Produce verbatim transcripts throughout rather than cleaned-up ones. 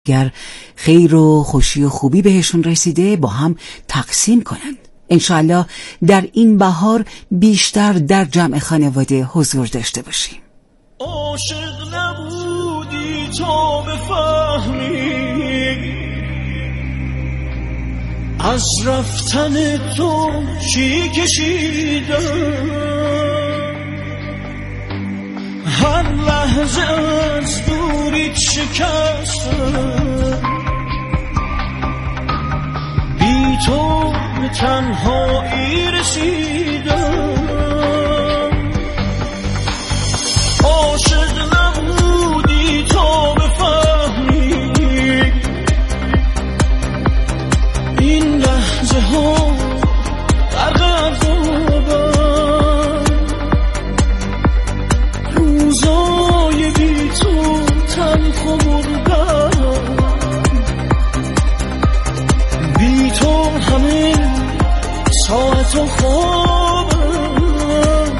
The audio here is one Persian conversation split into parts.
گر خیر و خوشی و خوبی بهشون رسیده با هم تقسیم کنند. انشاءالله در این بهار بیشتر در جمع خانواده حضور داشته باشیم. عاشق نبودی تا بفهمی از رفتن تو چی کشیدم، هر لحظه از دوریت شکستم، بی تو به تنهایی رسیدم. عاشق نبودی تا بفهمی این لحظه ها غرق عذابم، روزای بی تو تلخ و مردم، بی تو همه ساعت و خوابم،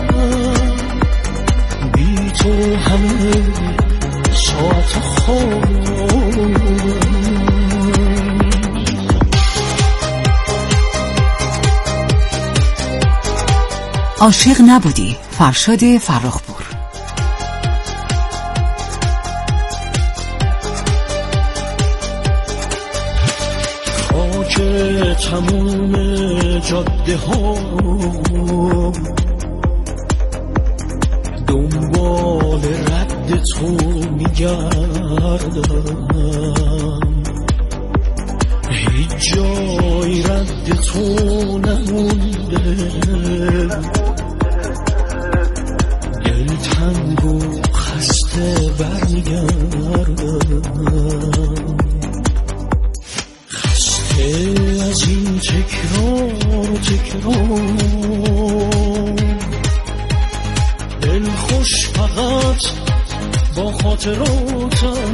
بی تو همه ساعت و خوابم. عاشق نبودی، فرشاد فرخپور. خاک تموم جاده ها دنبال رد تو میگردم، هیچ جای رد تو نمونده، دل تنگ و خسته برمیگردم، خسته از این تکرار و تکرار، دل خوش فقط با خاطراتم،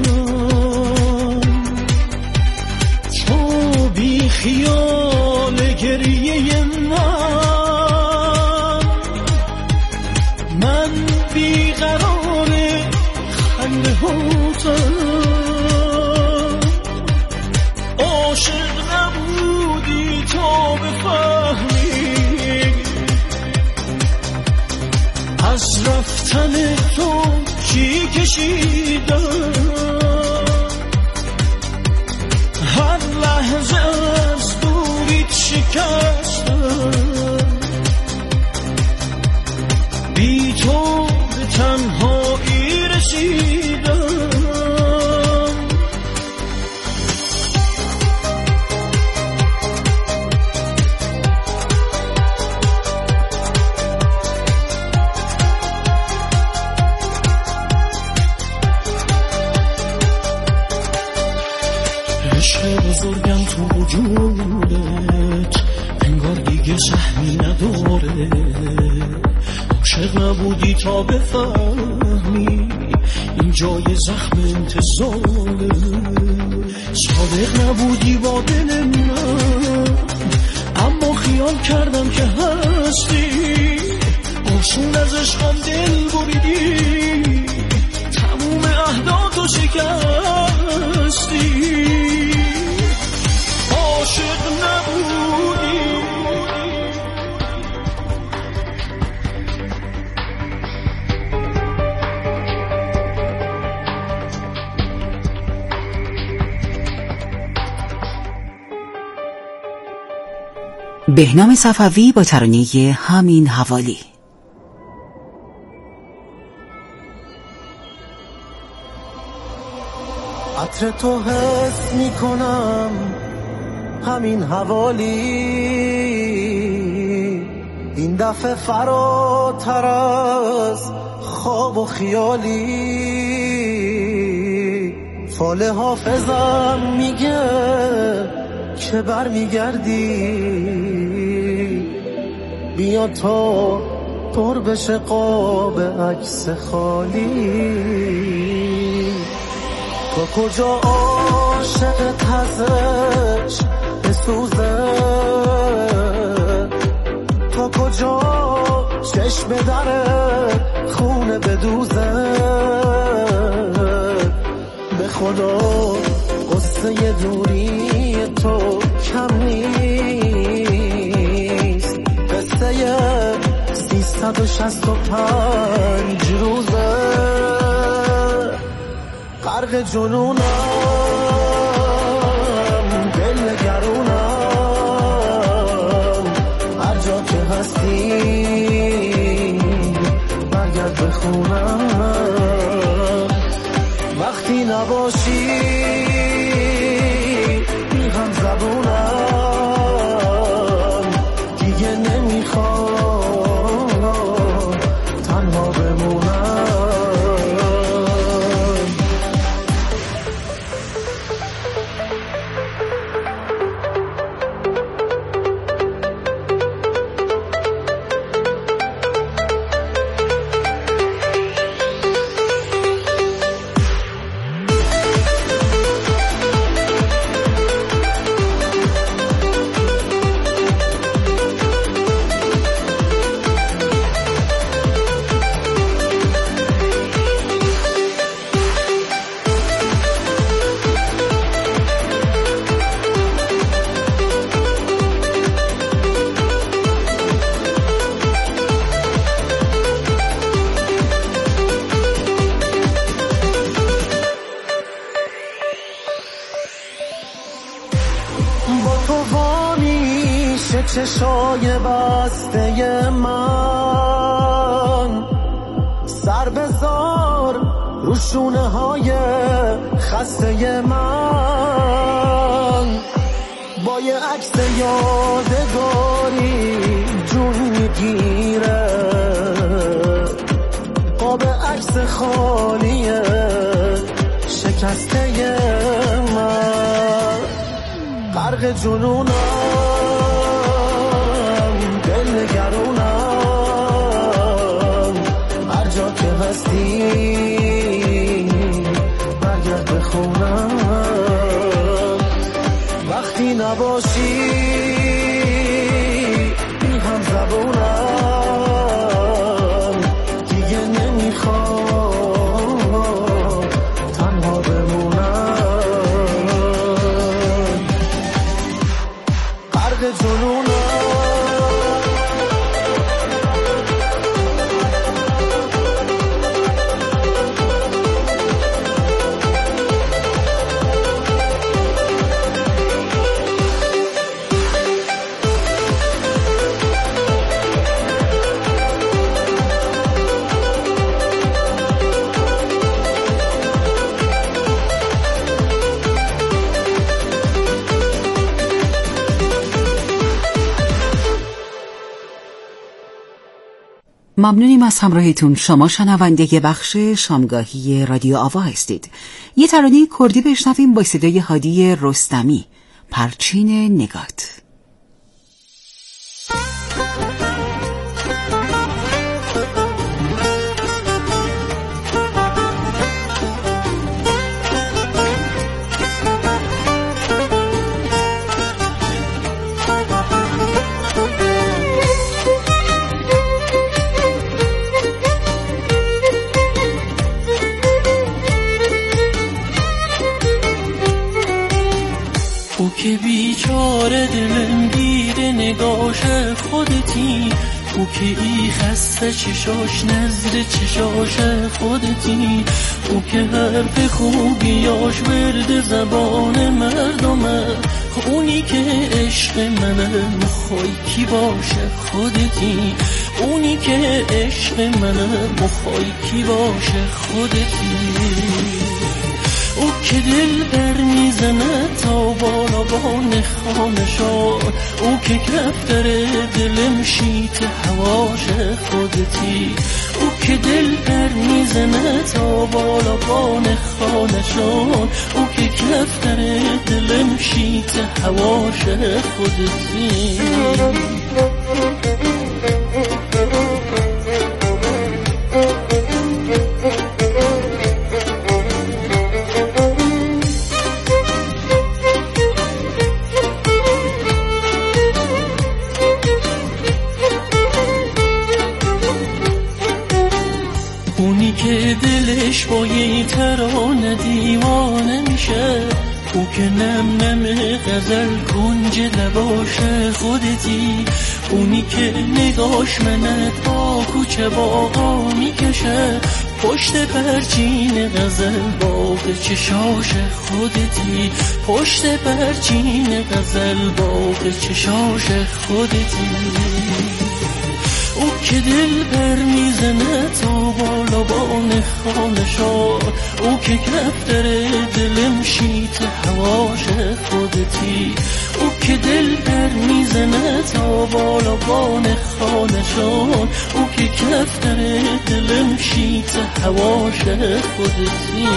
تو بی خیال گریه من، من بی قرار خنده هاتم. عاشق نبودی تا بفهمی از رفتن تو چی کشیدم، هر لحظه از دوریت شکستم، بی تو به تنهایی رسیدم. عشق بزرگم تو وجودت انگار دیگه سهمی نداره، عاشق نبودی تا بفهمی این جای زخم انتظاره، صادق نبودی با دل من اما خیال کردم که هستی، آسون از عشقم دل بریدی، تموم عهداتو شکستی. عاشق نبودی بهنام صفوی با ترانه همین حوالی. عطر تو حس میکنم همین حوالی، این دفعه فراتر از خواب و خیالی، فال حافظم میگه که بر میگردی، بیا تا پر بشه قاب عکس خالی، تو کجا عاشق تزش بسوزه، تو کجا چشم دره خونه بدوزه، به خدا واسه یه دوری تو کم نیست. قصه سیصد و شصت و پنج روزه غرق جنونم، دل نگرونم، هر جا که هستی برگرد به خونم. وقتی نباشی بیغم زبونم، دیگه نمیخوام تنها بمونم. چشای بسته من، سر بذار رو شونه های خسته من. با یه عکس یادگاری جون میگیره، قاب عکس خالیه شکسته من. غرق جنونم، نگرونم، هر جا که هستی برگرد به خونم. وقتی نباشی بیغم زبونم، دیگه نمیخوام تنها بمونم. غرق جنونم، ممنونیم از همراهیتون. شما شنونده بخش شامگاهی رادیو آوا هستید. یه ترانه کردی بشنویم با صدای هادی رستمی، پرچین نگات. او که بیچاره دلم گیره نگاش خودتی، او که ای خسته چشاش نظر چشاش خودتی، او که حرف خوبیاش ورد زبان مردمه، اونی که عشق منه مخوای کی باشه خودتی، اونی که عشق منه مخوای کی باشه خودتی. او که دل بر میزنه تا بالا بان خانشان، او که کفتر دلم شیت هواش خودتی، او که دل بر میزنه تا بالا بان خانشان، او که کفتر دلم شیت هواش خودتی. اونی که دلش با یه ترانه دیوانه میشه، او که نم نم غزل کنج لباش خودتی، اونی که نگاش منت با کوچه باقا میکشه، پشت پرچین غزل باغ چشاش خودتی، پشت پرچین غزل باغ چشاش خودتی. او که دل بر میزنه تا بالا بان خانشار، او که کفتر دلم شیت هواش خودتی، او که دل بر میزنه تا بالا بان خانشار، او که کفتر دلم شیت هواش خودتی.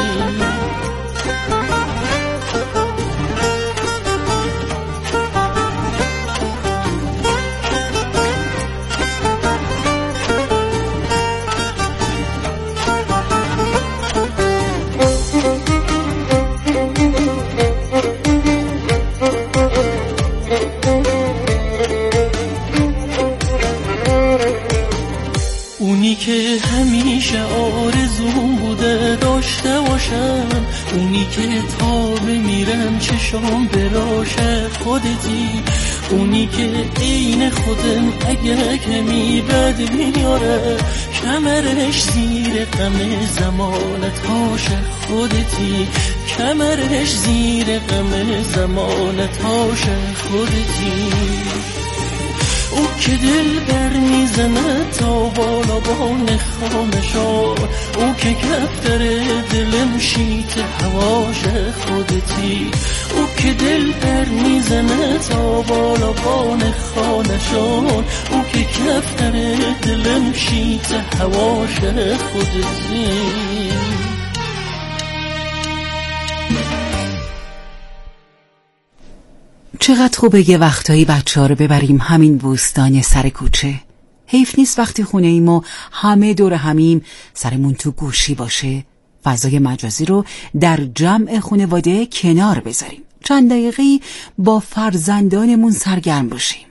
اونی که همیشه آرزوم بوده داشته باشم، اونی که تا بمیرم چشام براشه خودتی، اونی که عین خودم اگه کمی بد میاره، کمرش زیر غم زمانتاش خودتی، کمرش زیر غم زمانتاش خودتی. او که دل بر میزنه تا بالا بان خانشار، او که کفتر دلم شیت هواش خودتی، او که دل بر میزنه تا بالا بان خانشار، او که کفتر دلم شیت هواش خودتی. چقدر خوبه یه وقتایی بچه ها رو ببریم همین بوستان سر کوچه. حیف نیست وقتی خونه ایم و همه دور همیم سرمون تو گوشی باشه، فضای مجازی رو در جمع خانواده کنار بذاریم، چند دقیقی با فرزندانمون سرگرم باشیم.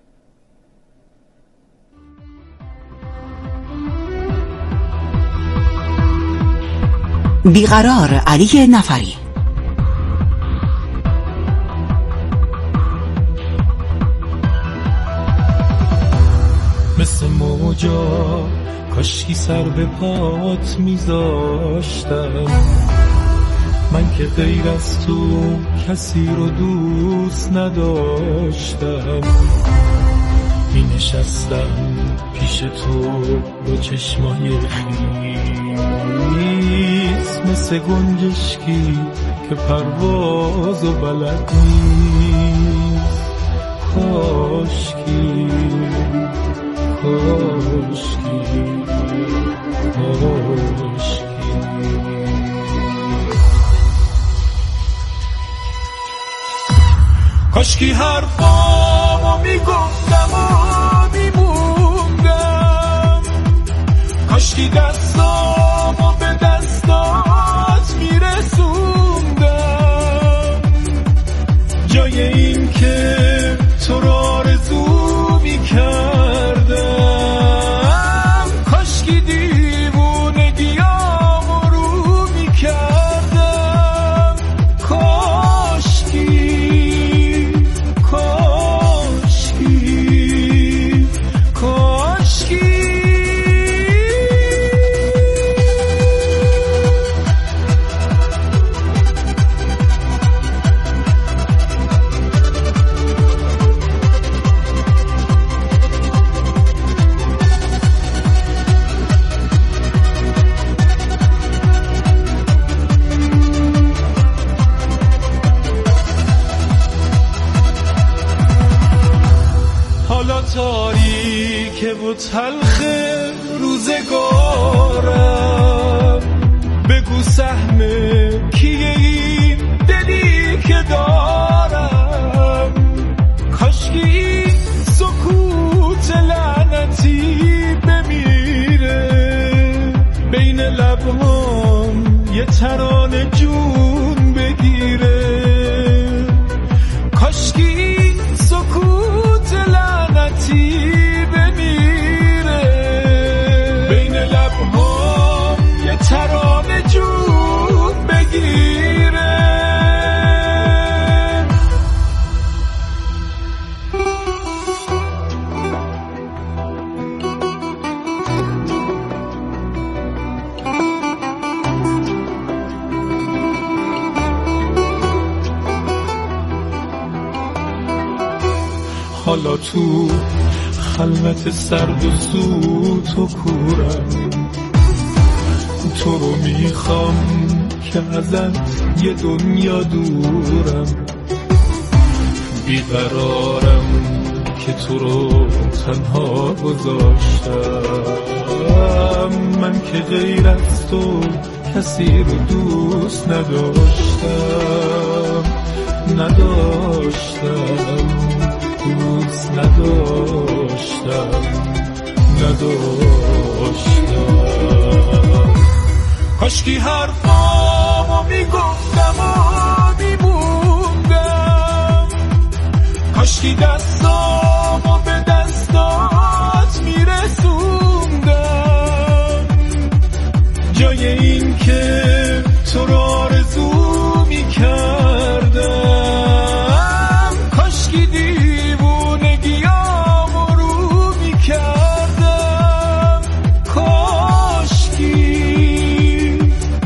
بیقرار، علی نفری. مثل موجا کاشکی سر به پات میذاشتم، من که غیر از تو کسی رو دوست نداشتم، می نشستم پیش تو با چشمای خیس، مثل گنجشکی که پرواز و بلد نیست. کاشکی کاشکی کاشکی کاشکی حرفامو میگفتم و میموندم، کاشکی دستامو به دستات میرسوندم، جای این که تو رو آرزو میکردم، کاشکی دیوونگیامو رو میکردم. کاشکی کاشکی کاشکی تاریکه و تلخ روزگارم، بگو سهم کیه این دلی که دارم، کاشکی این سکوت لعنتی بمیره، بین لبهام یه ترانه جون بگیره، کاشکی این سکوت لعنتی بمیره، بین لبهام یه ترانه جون بگیره. حالا تو خلوت سرد و سوت و کورم، تو رو میخوام که ازت یه دنیا دورم، بیقرارم که تو رو تنها گذاشتم، من که غیر از تو کسی رو دوست نداشتم نداشتم دوست نداشتم نداشتم. کاشکی حرفامو میگفتم و میموندم، کاشکی دستامو به دستات میرسوندم، جای این که تو رو آرزو میکردم، کاشکی دیوونگیامو رو میکردم، کاشکی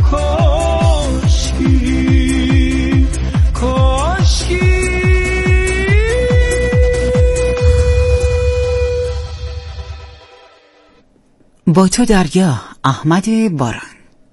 کاشکی کاشکی. با تو دریا، احمد باران.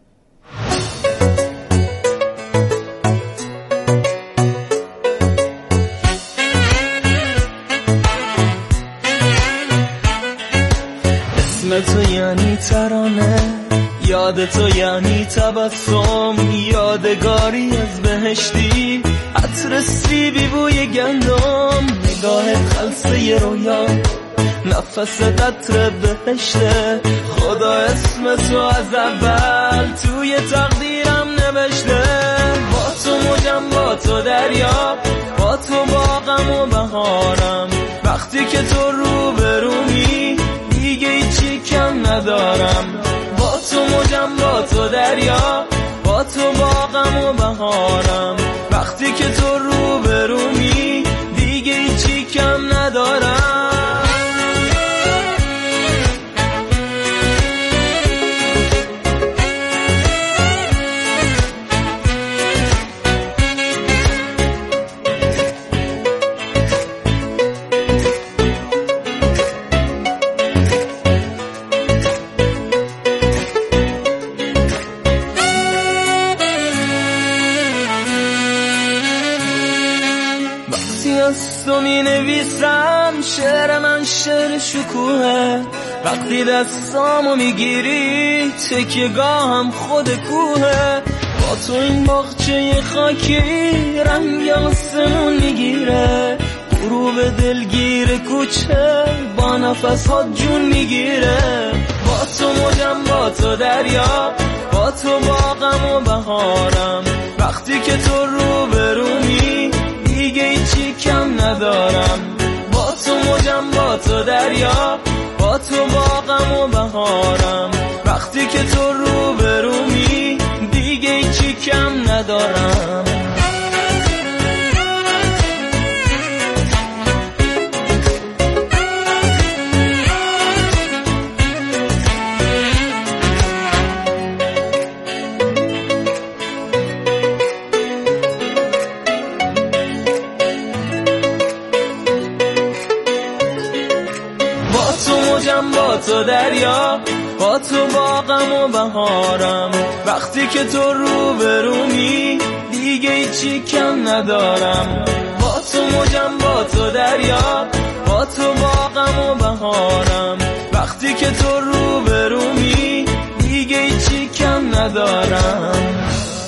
اسم تو یعنی ترانه، یاد تو یعنی تبسم، یادگاری از بهشتی، عطر سیبی بوی گندم، نگاه خلصه رویا، نفس قطر بهشته، خدا اسم تو از اول توی تقدیرم نوشته، با تو موجم با تو دریا، با تو باغم و بهارم، وقتی که تو رو برومی دیگه هیچی کم ندارم، با تو موجم با تو دریا، با تو باغم و بهارم، وقتی که تو رو برومی دیگه هیچی کم ندارم. تو می نویسم شعر من شعر شکوهه، وقتی دستامو میگیری تکیه‌گاهم خود کوهه، با تو این باغچه خاکی رنگ آسمون میگیره، غروب دلگیر کوچه با نفس ها جون میگیره، با تو موجم با تو دریا، با تو باغم و بهارم، وقتی که تو رو برومی دیگه هیچی کم ندارم، با تو موجم با تو دریا، با تو باغم و بهارم، وقتی که تو رو برومی دیگه هیچی کم ندارم. با تو دریا، با تو باغم و بهارم، وقتی که تو رو برومی دیگه هیچی کم ندارم، با تو موجم با تو دریا، با تو باغم و بهارم، وقتی که تو رو برومی دیگه هیچی کم ندارم.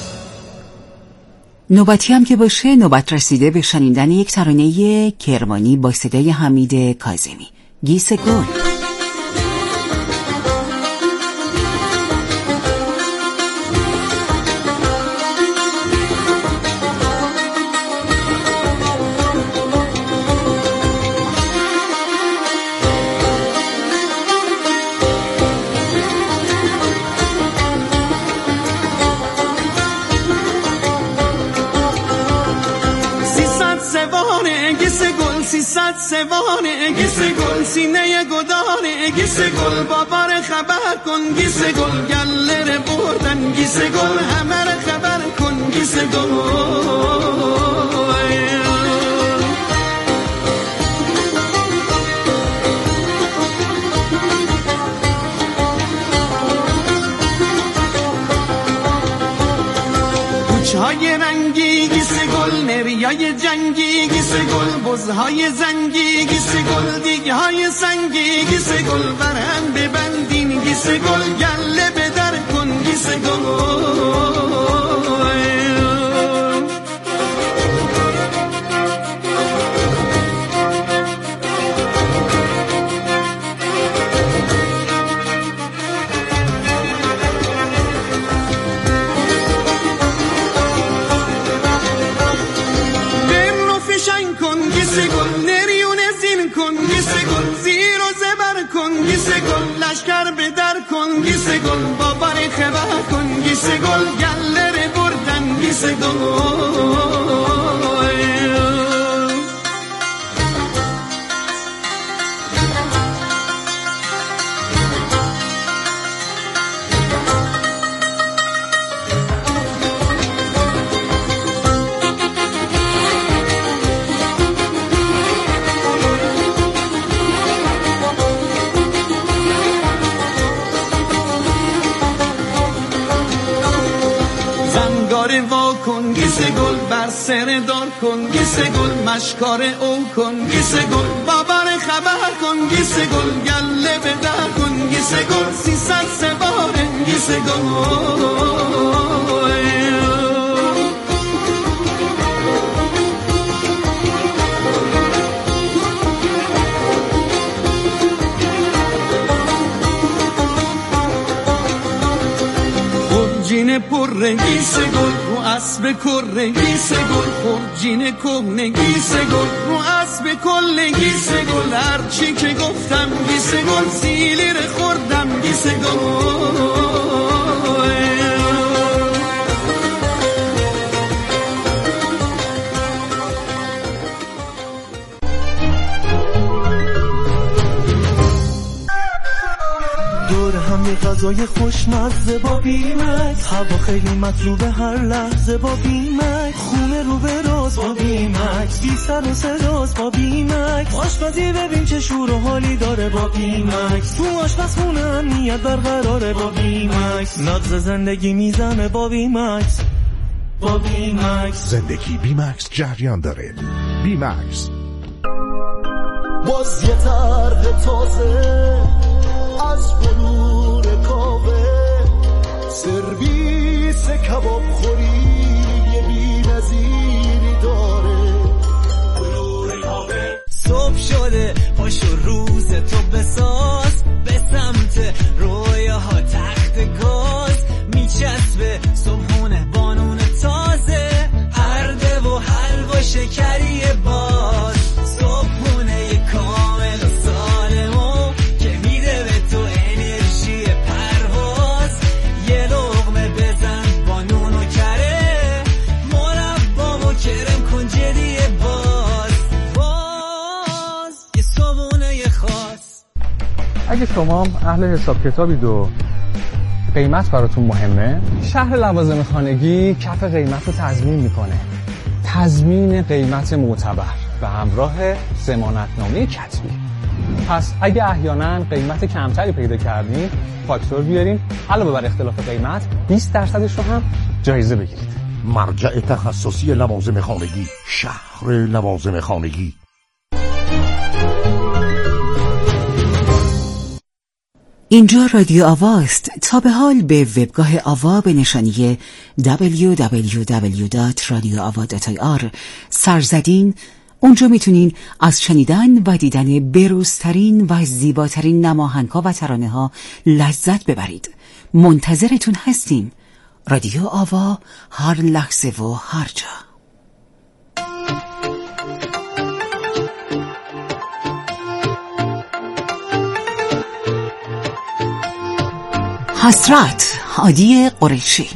نوبتی هم که باشه، نوبت رسیده به شنیدن یک ترانه کرمانی با صدای حمید کاظمی، گیس گل. سیصد سوانه گیس گل، سینه گدانه گیس گل، بابار خبر کن گیس گل، گلر بردن گیس گل، همه را خبر کن گیس گل. گل نریای جنگی گیسه گل بزهای زنگی گیسه گل دیگه های سنگی گیسه گل برهم ببندین گیسه گل گله به در کن گیسه گل لشکر به در کن گیسه گل بابار خبر کن گیسه گل گلر بردن گیسه گل کن گیسه گل بر سر دار کن گیسه گل مشکار او کن گیسه گل بابار خبر کن گیسه گل گله به در کن گیسه گل سیصد سوار گیسه گل جین پر گیسه گل رو اسب کر گیسه گل خورجین کهنه گیسه گل رو اسب کل گیسه گل هرچی که گفتم گیسه گل سیلی رو خوردم گیسه گل یه غذای خوشمزه با بیمکس هوا خیلی مطلوبه هر لحظه با بیمکس خونه رو به راز با بیمکس بی سر و صداست با بیمکس آشپزی ببین چه شور و حالی داره با بیمکس تو آشپزخونه امنیت برقراره با بیمکس نبض زندگی میزنه با بیمکس با بیمکس زندگی بیمکس جریان داره بیمکس باز یه طرح تازه از بلور کاوه سرویس کباب خوری یه بی نظیری داره بلور کاوه صبح شده پاشو روز تو بساز به سمت رویاها تخت گاز میچسبه صبحونه بانون تازه ارده و حلوا شکری باز صبحونه یه کامل و سالمو که میده به تو انرژی پرواز یه لقمه بزن با نون و کره مربا و کرم کن جدی باز باز یه صبحونه خاص. اگه شما اهل حساب کتابید و قیمت براتون مهمه، شهر لوازم خانگی کف قیمت رو تضمین میکنه. تضمین قیمت معتبر به همراه ضمانتنامه کتبی. پس اگه احیانا قیمت کمتری پیدا کردین فاکتور بیارین، علاوه بر اختلاف قیمت بیست درصدش رو هم جایزه بگیرید. مرجع تخصصی لوازم خانگی، شهر لوازم خانگی. اینجا رادیو آواست. تا به حال به وبگاه آوا به نشانی دبلیو دبلیو دبلیو دات رادیو آوا دات آی آر سر زدین. اونجا میتونین از شنیدن و دیدن بروزترین و زیباترین نماهنگ‌ها و ترانه‌ها لذت ببرید. منتظرتون هستیم. رادیو آوا، هر لحظه و هر جا. حسرت، هادی قریشی.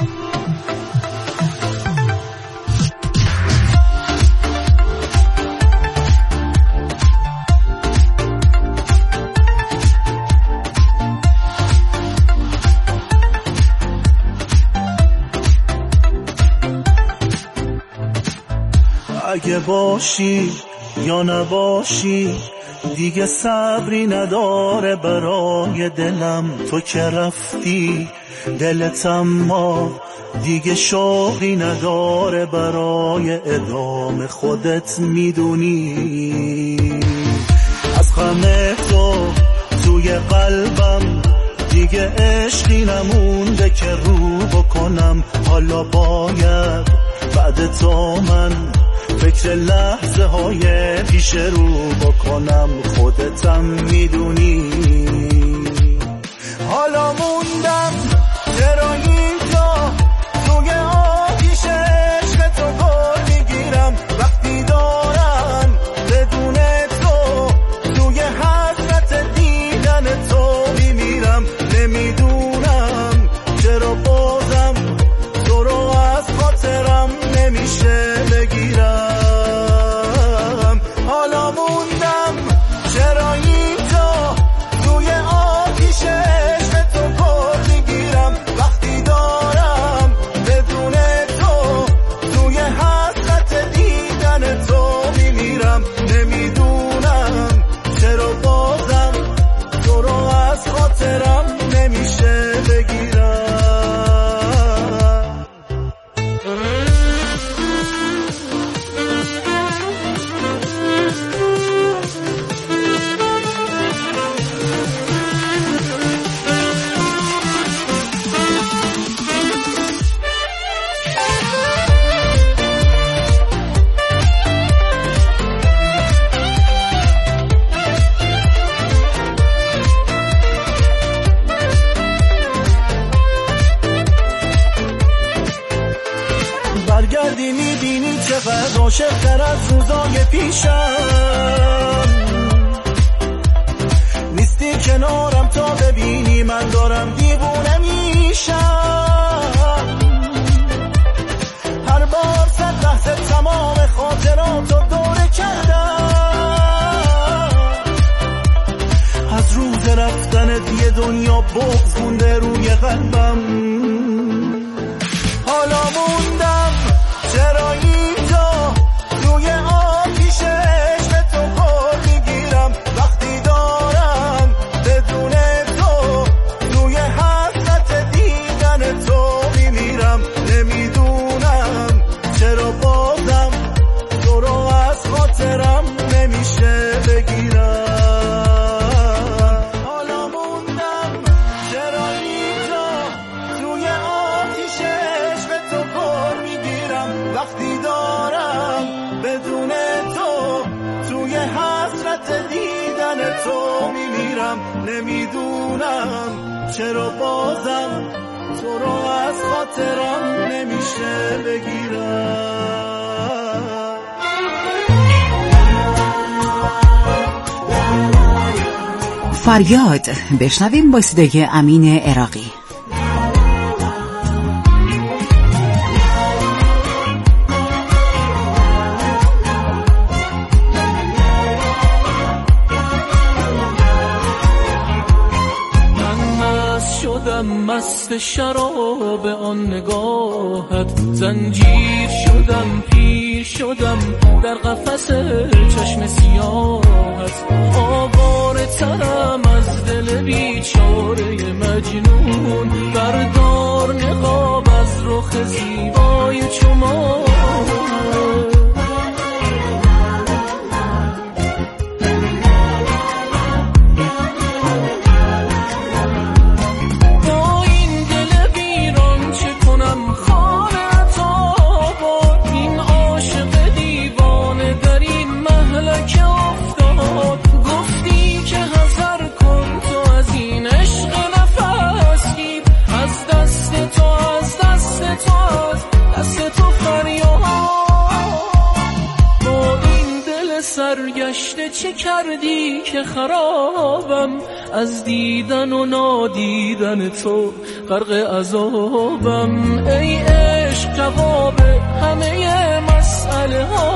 اگه باشی یا نباشی دیگه صبری نداره برای دلم، تو که رفتی دلت اما دیگه شوقی نداره برای ادامه، خودت میدونی. از غم تو توی قلبم دیگه عشقی نمونده که رو بکنم. حالا باید بعد تو من فکر لحظه های پیش رو بکنم، خودتم میدونی. حالا موندم چرا اینجا توی آتیش عشق تو گل میگیرم، وقتی دارم بدون تو توی حسرت دیدن تو میمیرم. نمیدونم چرا بازم تو رو از خاطرم نمیشه بگیرم. حالا موندم چرا اینجا توی آتیش عشق تو گل میگیرم، وقتی دارم بدون تو توی حسرت دیدن تو میمیرم. نمیدونم چرا بازم تو رو از خاطرم نمیشه بگیرم. برگردی میبینی چقدر عاشق‌تر از روزای پیشم، نیستی کنارم تا ببینی من دارم دیوونه میشم. هر بار صد لحظه تمام خاطراتو دوره کردم، از روز رفتنت یه دنیا بغض مونده روی قلبم. حالا موندم چرا اینجا توی آتیش عشق تو گل میگیرم، وقتی دارم بدون تو توی حسرت دیدن تو میمیرم. نمیدونم چرا بازم تو رو از خاطرم نمیشه بگیرم. حالا موندم چرا اینجا توی آتیش عشق تو گل میگیرم، وقتی دارم بدون تو توی حسرت دیدن تو میمیرم. نمیدونم چرا بازم تو رو از خاطرم نمیشه بگیرم. فریاد بشنویم با صدای امین عراقی. مست شراب آن نگاهت، زنجیر شدم پیر شدم در قفس چشم سیاهت. آواره ترم از دل بیچاره مجنون، بردار نقاب از رخ زیبای چو ماه. سرگشته چه کردی که خرابم، از دیدن و نادیدن تو غرق عذابم. ای عشق جواب همه مسئله ها